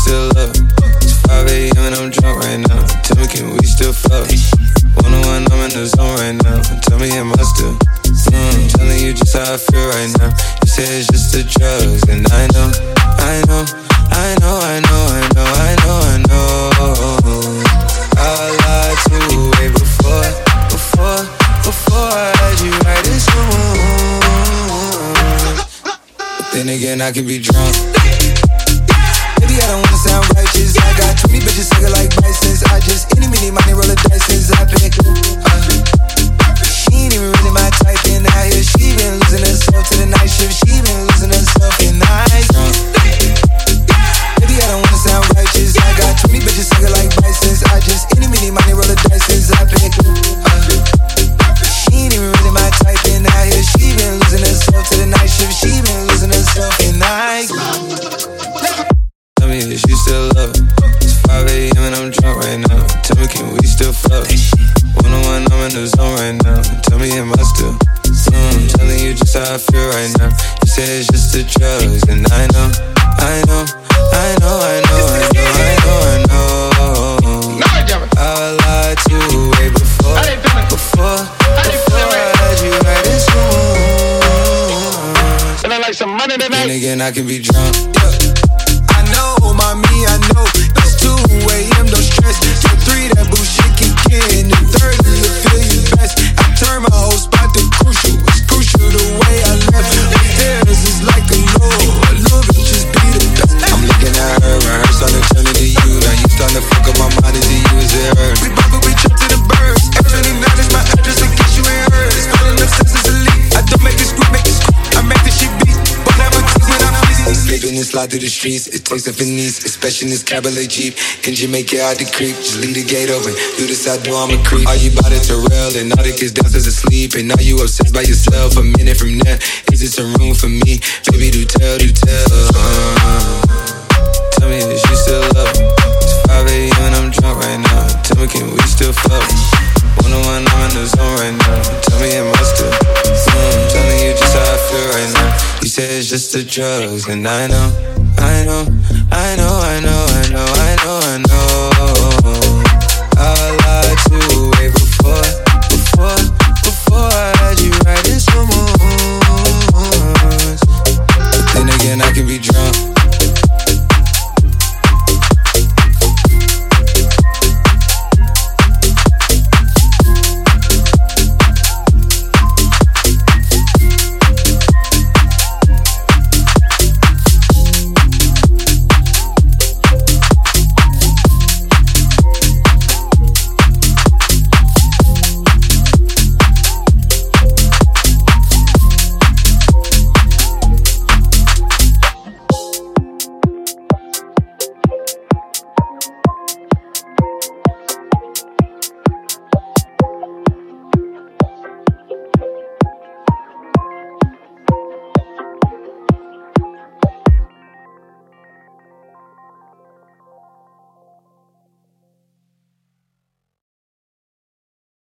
still up? It's 5 a.m. and I'm drunk right now. Tell me, can we still fuck? 101, I'm in the zone right now. Tell me, am I still? I'm telling you just how I feel right now. You say it's just the drugs, and I know. I lied to you way before I had you right in soon. But then again, I can be drunk. Baby, I don't wanna sound righteous. I got 20 bitches sucking like Bisons. I just any money roll the dice since I pick. She ain't even really my type, and out here she been losing herself to the night shift. She been losing herself in night. Baby, I don't wanna sound righteous. I got 20 bitches sucking like Bisons. I just any money roll the dice since I pick. She ain't even really my type, and out here she been losing herself to the night shift. She been losing herself in night. Tell me, is she still up? It's 5 a.m. and I'm drunk right now. Tell me, can we still fuck? 101, I'm in the zone right now. Tell me, am I still? I'm telling you just how I feel right now. You say it's just the drugs, and I know. I lied to you way before I had you right in soon. And I like some money tonight. Then again, I can be drunk. I know, mommy, I know. It's 2 a.m., don't stress. Till 3, that bullshit kick in. And 30, you feel you best. I turn my whole spot to crucial. It's crucial the way I left. Theirs is like a little bit just be the best. I'm looking at her and her starting to turn into you. Now you starting to fuck up my mind. Is it you, is it her? We both we trip to the birds. Everything that is my address in case you ain't heard. It's calling up senses elite. I don't make this group, make this group. I make this shit beat. But never tease when I'm busy. Escaping and slide through the streets. It takes a finesse, especially in this cabaret Jeep. Engine make it out the creek. Just leave the gate open. Do this, I do, I'm a creep. Are you about it to rail? And all the kids downstairs asleep. And now you obsessed by yourself. A minute from there, is it some room for me? Baby, do tell. Tell me, is she still up? It's 5 a.m. and I'm drunk right now. Tell me, can we still fuck? 101, I'm in the zone right now. Tell me, am I still? I'm telling you just how I feel right now. You say it's just the drugs, and I know. I lied to you way before I had you right in some moons. But then again, I can be drunk.